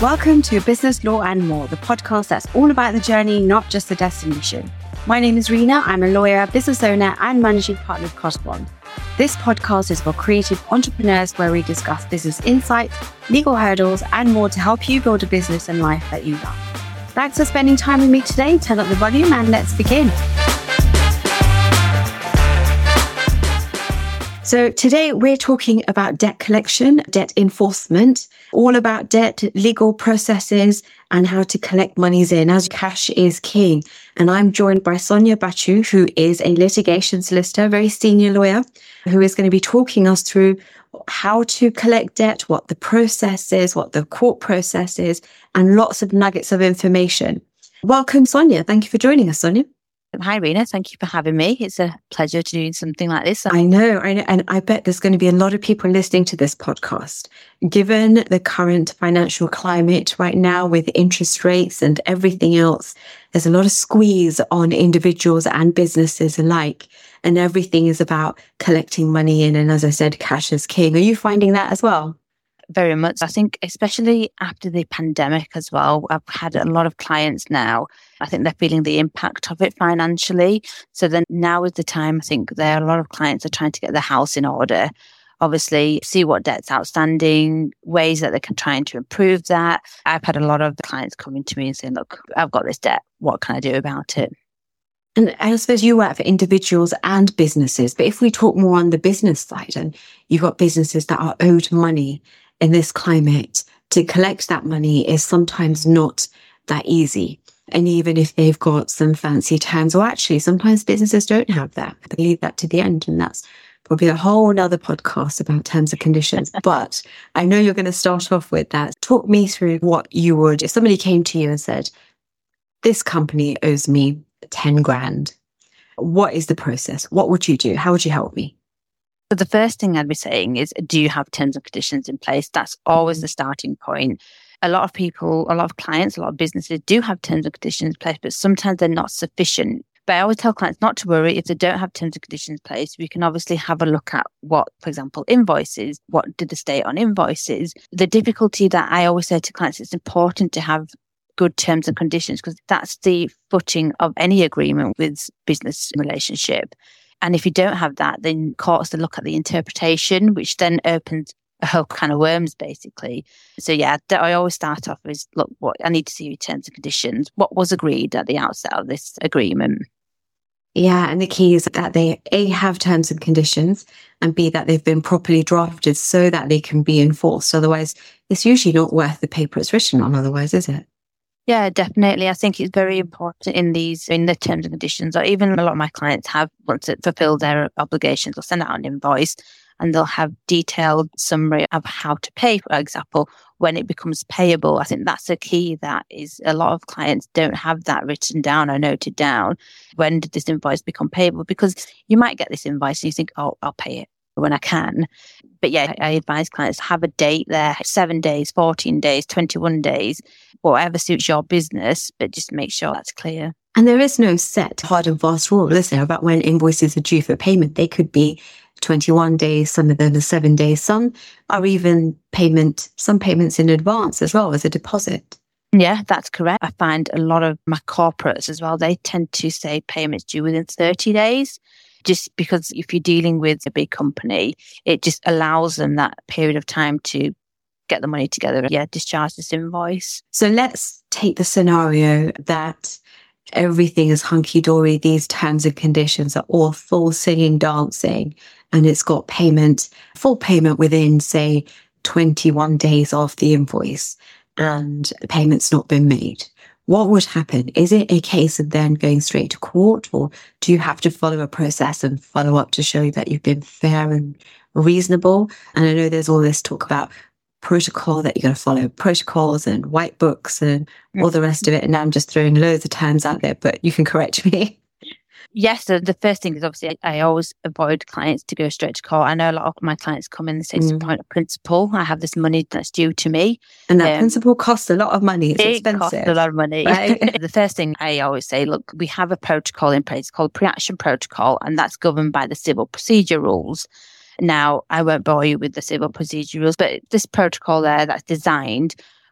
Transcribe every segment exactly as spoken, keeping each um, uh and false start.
Welcome to Business, Law and More, the podcast that's all about the journey, not just the destination. My name is Rena. I'm a lawyer, business owner and managing partner of Crossbond. This podcast is for creative entrepreneurs where we discuss business insights, legal hurdles and more to help you build a business and life that you love. Thanks for spending time with me today. Turn up the volume and let's begin. So today we're talking about debt collection, debt enforcement, all about debt, legal processes, and how to collect monies in as cash is king. And I'm joined by Sonia Bachu, who is a litigation solicitor, very senior lawyer, who is going to be talking us through how to collect debt, what the process is, what the court process is, and lots of nuggets of information. Welcome, Sonia. Thank you for joining us, Sonia. Hi, Rena. Thank you for having me. It's a pleasure to do something like this. I know, I know. And I bet there's going to be a lot of people listening to this podcast. Given the current financial climate right now with interest rates and everything else, there's a lot of squeeze on individuals and businesses alike. And everything is about collecting money in. And as I said, cash is king. Are you finding that as well? Very much. I think especially after the pandemic as well, I've had a lot of clients now. I think they're feeling the impact of it financially. So then now is the time, I think there are a lot of clients are trying to get their house in order. Obviously, see what debt's outstanding, ways that they can try to improve that. I've had a lot of clients coming to me and saying, look, I've got this debt. What can I do about it? And I suppose you work for individuals and businesses, but if we talk more on the business side, and you've got businesses that are owed money in this climate, to collect that money is sometimes not that easy. And even if they've got some fancy terms, or actually sometimes businesses don't have that. They leave that to the end. And that's probably a whole other podcast about terms and conditions. But I know you're going to start off with that. Talk me through what you would, if somebody came to you and said, this company owes me ten grand. What is the process? What would you do? How would you help me? So the first thing I'd be saying is, do you have terms and conditions in place? That's always the starting point. A lot of people, a lot of clients, a lot of businesses do have terms and conditions in place, but sometimes they're not sufficient. But I always tell clients not to worry if they don't have terms and conditions in place. We can obviously have a look at what, for example, invoices, what did the state on invoices? The difficulty that I always say to clients, it's important to have good terms and conditions because that's the footing of any agreement with business relationship. And if you don't have that, then courts to look at the interpretation, which then opens a whole can of worms, basically. So yeah, I always start off with, look, what I need to see your terms and conditions. What was agreed at the outset of this agreement? Yeah, and the key is that they A, have terms and conditions, and B, that they've been properly drafted so that they can be enforced. Otherwise, it's usually not worth the paper it's written on, otherwise, is it? Yeah, definitely. I think it's very important in these, in the terms and conditions, or even a lot of my clients have, once it fulfill their obligations, they'll send out an invoice and they'll have detailed summary of how to pay, for example, when it becomes payable. I think that's a key that is a lot of clients don't have that written down or noted down. When did this invoice become payable? Because you might get this invoice and you think, oh, I'll pay it when I can. But yeah, I advise clients have a date there, seven days, fourteen days, twenty-one days, whatever suits your business, but just make sure that's clear. And there is no set hard and fast rule, is there, about when invoices are due for payment? They could be twenty-one days, some of them are seven days, some are even payment, some payments in advance as well as a deposit. Yeah, that's correct. I find a lot of my corporates as well, they tend to say payments due within thirty days. Just because if you're dealing with a big company, it just allows them that period of time to get the money together. Yeah, discharge this invoice. So let's take the scenario that everything is hunky-dory. These terms and conditions are all full singing, dancing, and it's got payment, full payment within, say, twenty-one days of the invoice, and the payment's not been made. What would happen? Is it a case of then going straight to court, or do you have to follow a process and follow up to show that you've been fair and reasonable? And I know there's all this talk about protocol that you're going to follow, protocols and white books and all the rest of it. And now I'm just throwing loads of terms out there, but you can correct me. Yes, so the first thing is obviously I always avoid clients to go straight to court. I know a lot of my clients come in and say, it's a point of principle. I have this money that's due to me. And that um, principle costs a lot of money. It's it expensive. It costs a lot of money. Right? The first thing I always say, look, we have a protocol in place called pre-action protocol, and that's governed by the civil procedure rules. Now, I won't bore you with the civil procedure rules, but this protocol there that's designed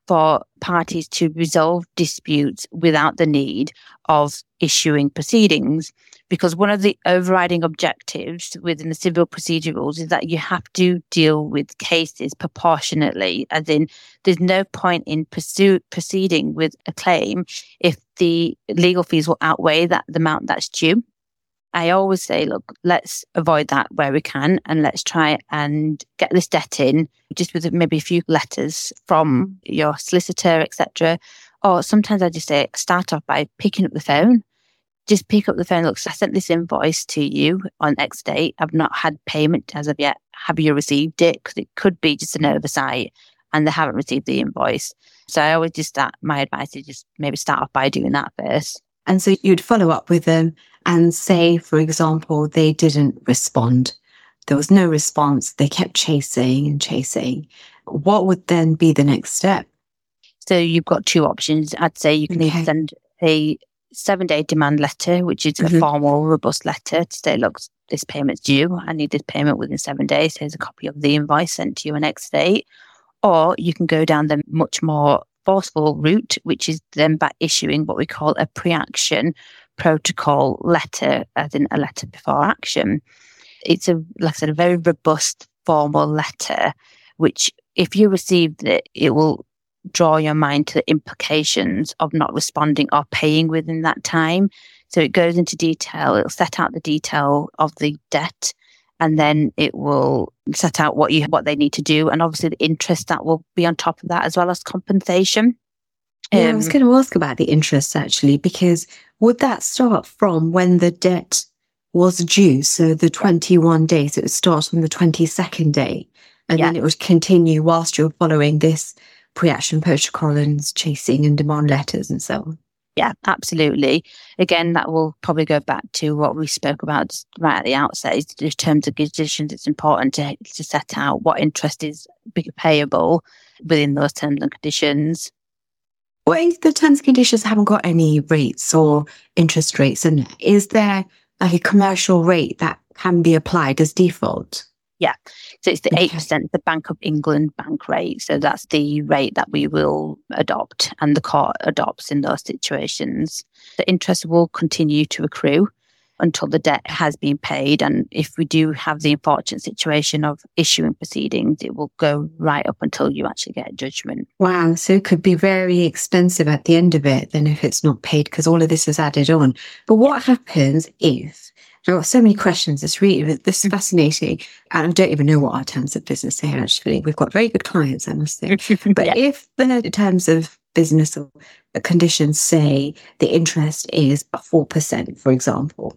for parties to resolve disputes without the need of issuing proceedings. Because one of the overriding objectives within the civil procedure rules is that you have to deal with cases proportionately, as in there's no point in pursue, proceeding with a claim if the legal fees will outweigh that the amount that's due. I always say, look, let's avoid that where we can, and let's try and get this debt in just with maybe a few letters from your solicitor, et cetera. Or sometimes I just say, start off by picking up the phone. Just pick up the phone. Look, I sent this invoice to you on X date. I've not had payment as of yet. Have you received it? Because it could be just an oversight and they haven't received the invoice. So I always just start, my advice is just maybe start off by doing that first. And so you'd follow up with them and say, for example, they didn't respond. There was no response. They kept chasing and chasing. What would then be the next step? So you've got two options. I'd say you can Okay. either send a seven-day demand letter, which is Mhm. a formal, robust letter to say, look, this payment's due. I need this payment within seven days. Here's a copy of the invoice sent to you on X date. Or you can go down the much more forceful route, which is then by issuing what we call a pre-action protocol letter, as in a letter before action. It's a, like I said, a very robust formal letter, which if you received it, it will draw your mind to the implications of not responding or paying within that time. So it goes into detail. It'll set out the detail of the debt, and then it will set out what you what they need to do, and obviously the interest that will be on top of that, as well as compensation. Yeah, Um, I was going to ask about the interest actually, because would that start from when the debt was due? So the twenty-one days, it would start on the twenty-second day, and Yeah. then it would continue whilst you're following this pre-action protocol and chasing and demand letters and so on. Yeah, absolutely. Again, that will probably go back to what we spoke about just right at the outset. Is the terms and conditions. It's important to to set out what interest is payable within those terms and conditions. What if the terms and conditions haven't got any rates or interest rates in it? Is there like a commercial rate that can be applied as default? Yeah, so it's the Okay. eight percent, the Bank of England bank rate. So that's the rate that we will adopt and the court adopts in those situations. The interest will continue to accrue until the debt has been paid. And if we do have the unfortunate situation of issuing proceedings, it will go right up until you actually get a judgment. Wow, so it could be very expensive at the end of it then if it's not paid, because all of this is added on. But what happens if, there are so many questions, it's really, this is fascinating, and I don't even know what our terms of business say actually. We've got very good clients, I must say. But Yeah. if the terms of business or conditions say the interest is four percent, for example,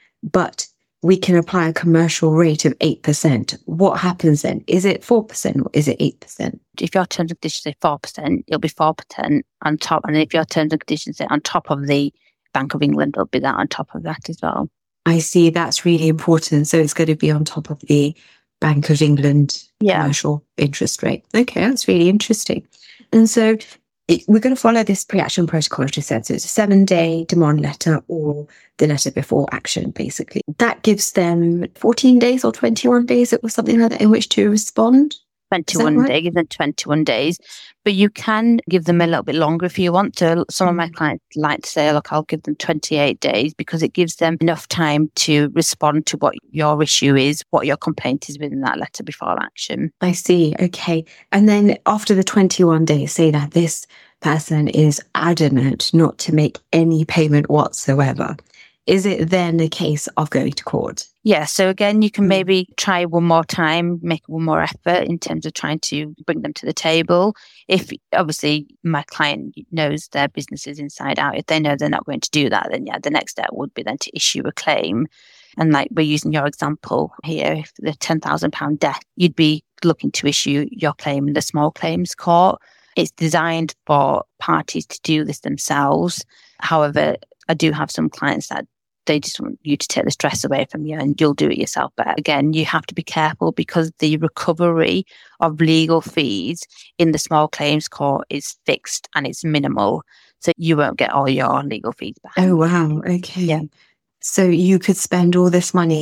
but we can apply a commercial rate of eight percent, what happens then? Is it four percent or is it eight percent? If your terms and conditions say four percent, it'll be four percent on top. And if your terms and conditions say on top of the Bank of England, it'll be that on top of that as well. I see, that's really important. So it's going to be on top of the Bank of England Yeah. commercial interest rate. Okay, that's really interesting. And so it, we're going to follow this pre-action protocol, as you said. So it's a seven-day demand letter or the letter before action, basically. That gives them fourteen days or twenty-one days or something like that in which to respond. twenty-one right? days and twenty-one days. But you can give them a little bit longer if you want to. Some of my Mm. clients like to say, look, I'll give them twenty-eight days because it gives them enough time to respond to what your issue is, what your complaint is within that letter before action. I see. Okay. And then after the twenty-one days, say that this person is adamant not to make any payment whatsoever. Is it then a case of going to court? Yeah, so again, you can Mm. maybe try one more time, make one more effort in terms of trying to bring them to the table. If obviously my client knows their businesses inside out, if they know they're not going to do that, then yeah, the next step would be then to issue a claim. And like we're using your example here, if the ten thousand pounds debt, you'd be looking to issue your claim in the small claims court. It's designed for parties to do this themselves. However, I do have some clients that they just want you to take the stress away from you and you'll do it yourself. But again, you have to be careful because the recovery of legal fees in the small claims court is fixed and it's minimal. So you won't get all your legal fees back. Oh, wow. Okay. Yeah. So you could spend all this money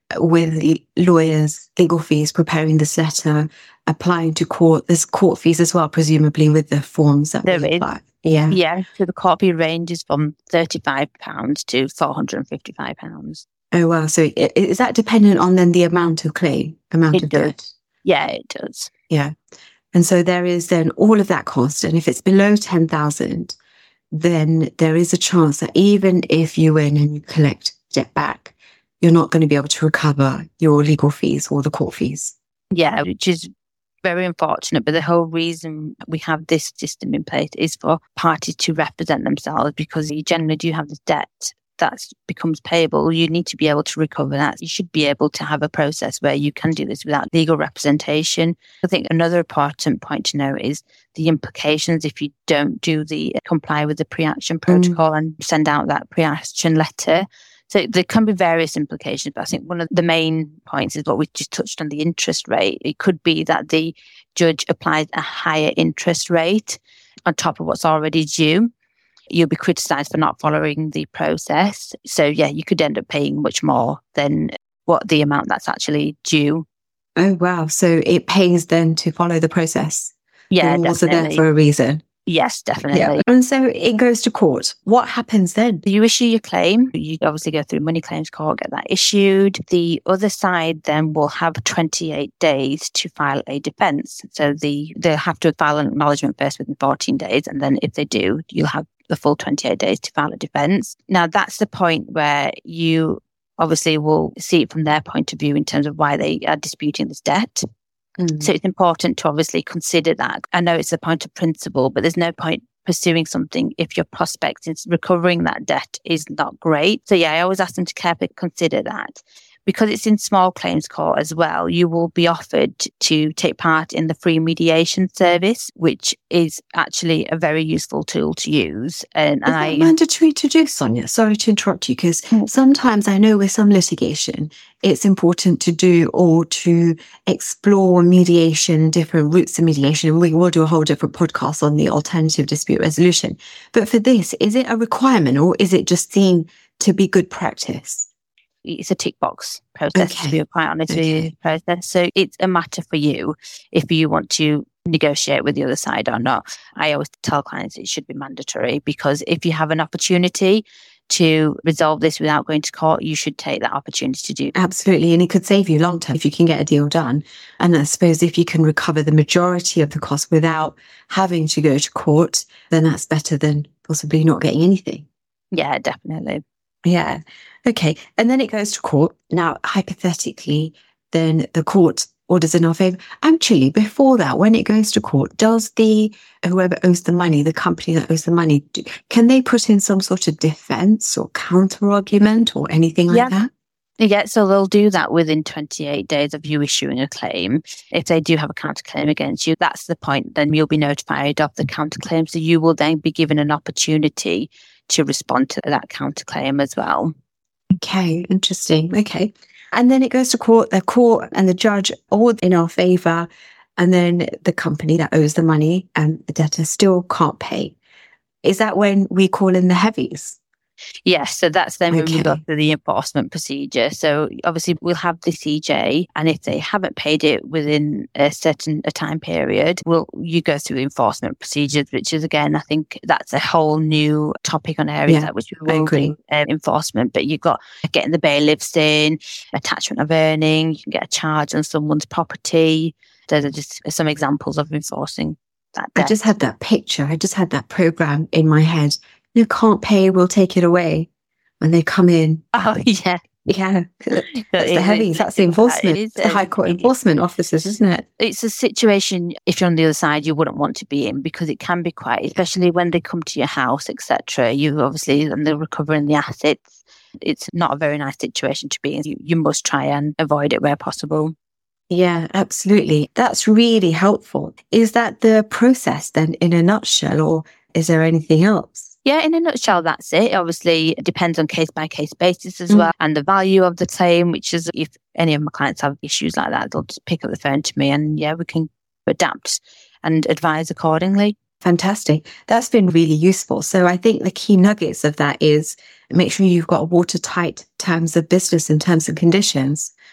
with lawyers, legal fees, preparing this letter, applying to court. There's court fees as well, presumably, with the forms that there we is. apply. Yeah. Yeah. So the court fee ranges from thirty-five pounds to four hundred fifty-five pounds. Oh, wow. So is that dependent on then the amount of claim, amount It of does. debt? Yeah, it does. Yeah. And so there is then all of that cost. And if it's below ten thousand, then there is a chance that even if you win and you collect debt back, you're not going to be able to recover your legal fees or the court fees. Yeah, which is very unfortunate. But the whole reason we have this system in place is for parties to represent themselves, because you generally do have this debt that becomes payable. You need to be able to recover that. You should be able to have a process where you can do this without legal representation. I think another important point to note is the implications if you don't do the comply with the pre-action protocol mm. and send out that pre-action letter. So there can be various implications, but I think one of the main points is what we just touched on, the interest rate. It could be that the judge applies a higher interest rate on top of what's already due. You'll be criticised for not following the process. So, yeah, you could end up paying much more than what the amount that's actually due. Oh, wow. So it pays then to follow the process. Yeah, the rules definitely. are there for a reason. Yes, definitely. Yeah. And so it goes to court. What happens then? You issue your claim. You obviously go through money claims court, get that issued. The other side then will have twenty-eight days to file a defence. So the they'll have to file an acknowledgement first within fourteen days. And then if they do, you'll have the full twenty-eight days to file a defence. Now, that's the point where you obviously will see it from their point of view in terms of why they are disputing this debt. Mm. So it's important to obviously consider that. I know it's a point of principle, but there's no point pursuing something if your prospect in recovering that debt is not great. So yeah, I always ask them to carefully consider that. Because it's in small claims court as well, you will be offered to take part in the free mediation service, which is actually a very useful tool to use. And, is and I mandatory to do, Sonia? Sorry to interrupt you, because mm. sometimes I know with some litigation, it's important to do or to explore mediation, different routes of mediation. And we will do a whole different podcast on the alternative dispute resolution. But for this, is it a requirement or is it just seen to be good practice? It's a tick box process, okay. to be quite honest okay. with you, process. So it's a matter for you if you want to negotiate with the other side or not. I always tell clients it should be mandatory, because if you have an opportunity to resolve this without going to court, you should take that opportunity to do. Absolutely. And it could save you long term if you can get a deal done. And I suppose if you can recover the majority of the cost without having to go to court, then that's better than possibly not getting anything. Yeah, definitely. Yeah. Okay. And then it goes to court. Now, hypothetically, then the court orders in our favour. Actually, before that, when it goes to court, does the, whoever owes the money, the company that owes the money, do, can they put in some sort of defence or counter argument or anything like yeah. that? Yeah, so they'll do that within twenty-eight days of you issuing a claim. If they do have a counterclaim against you, that's the point. Then you'll be notified of the counterclaim. So you will then be given an opportunity to respond to that counterclaim as well. Okay, interesting. Okay. And then it goes to court, the court and the judge all in our favour, and then the company that owes the money and the debtor still can't pay. Is that when we call in the heavies? Yes, so that's then when okay. we go through the enforcement procedure. So obviously we'll have the C J, and if they haven't paid it within a certain a time period, we'll you go through the enforcement procedures, which is again, I think that's a whole new topic on areas yeah, at which we will do um, enforcement. But you've got getting the bailiffs in, attachment of earning, you can get a charge on someone's property. Those are just some examples of enforcing that debt. I just had that picture. I just had that program in my head. You can't pay, we'll take it away. When they come in. Oh, yeah. Yeah. That's the heavies. That's the enforcement. It's the High Court enforcement officers, isn't it? It's a situation, if you're on the other side, you wouldn't want to be in, because it can be quite, especially when they come to your house, et cetera. You obviously, and they're recovering the assets. It's not a very nice situation to be in. You, you must try and avoid it where possible. Yeah, absolutely. That's really helpful. Is that the process then in a nutshell, or is there anything else? Yeah, in a nutshell, that's it. Obviously, it depends on case-by-case basis as mm. well, and the value of the claim, which is if any of my clients have issues like that, they'll just pick up the phone to me and, yeah, we can adapt and advise accordingly. Fantastic. That's been really useful. So I think the key nuggets of that is make sure you've got watertight terms of business and terms and conditions.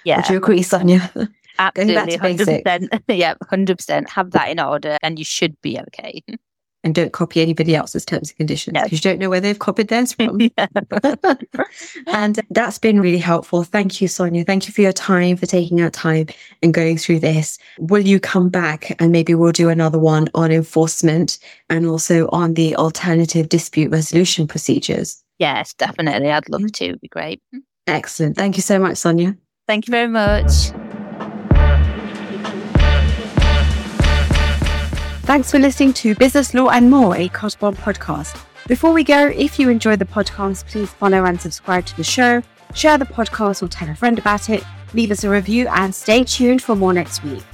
Yeah. Would you agree, Sonia? Absolutely. Going back to basics. one hundred percent. Yeah, one hundred percent. Have that in order and you should be okay. And don't copy anybody else's terms and conditions because no. you don't know where they've copied theirs from. And that's been really helpful. Thank you, Sonia. Thank you for your time, for taking out time and going through this. Will you come back and maybe we'll do another one on enforcement and also on the alternative dispute resolution procedures? Yes, definitely. I'd love to. It'd be great. Excellent. Thank you so much, Sonia. Thank you very much. Thanks for listening to Business Law and More, a Cosbon podcast. Before we go, if you enjoy the podcast, please follow and subscribe to the show, share the podcast or tell a friend about it, leave us a review and stay tuned for more next week.